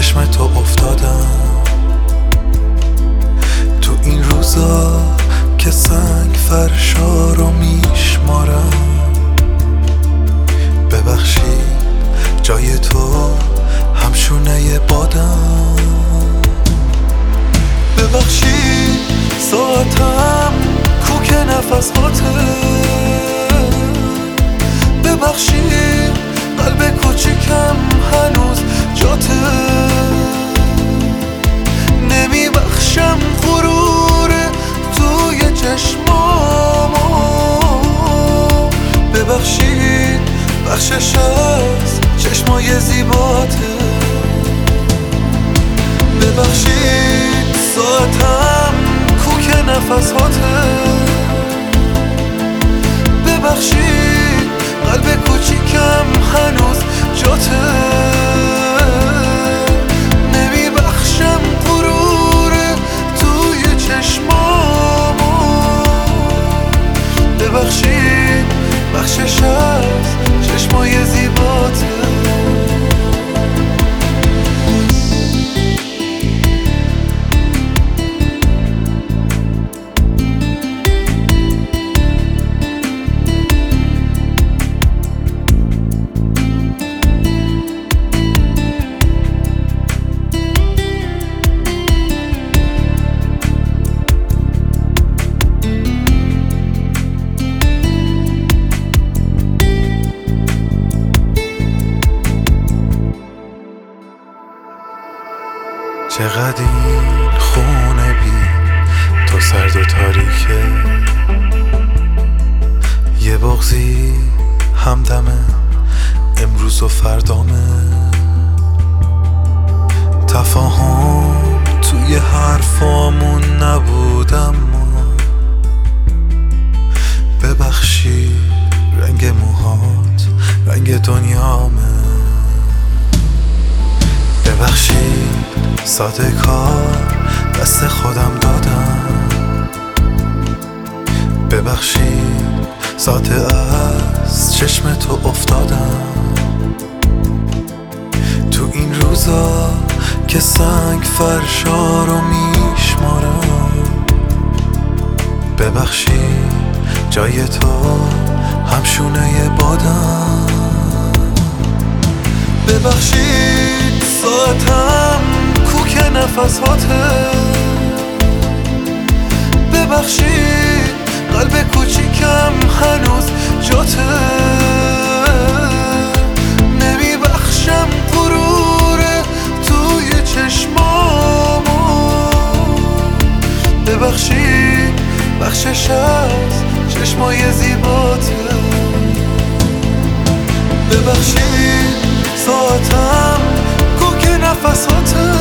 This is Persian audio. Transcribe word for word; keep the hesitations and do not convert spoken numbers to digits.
چشم تو افتادم. تو این روزا که سنگ فرشا رو میشمارم، ببخشید جای تو همشونه بادم. ببخشید ساعتم کوک نفس هاته، ببخشید قلب کوچیکم هنوز جاته. نمیبخشم غرور توی چشمامو، ببخشید بخشش از چشمای زیباته. ببخشید ساعتم کوک نفس هاته، ببخشید قلب کوچیکم هنوز جاته. نمیبخشم غرور توی چشمامو، ببخشید بخشش از چشمای زیباته. چقدر این خونه بی تو سرد و تاریکه، یه بغضی همدمه امروز و فردامه. تفاهم توی حرفامون نبود، اما ببخشی رنگ موهات رنگ دنیامه. ببخشید ساده کار دست خودم دادم، ببخشید ساده از چشم تو افتادم. تو این روزا که سنگ فرشا رو میشمارم، ببخشید جای تو همشونه بادم. ببخشید ساعتم کوک نفس هاته، ببخشید قلب کوچیکم هنوز جاته. نمیبخشم غرور توی چشمامو، ببخشید بخشش از چشمای زیباته. ببخشید ساعتم کوک نفس هاته،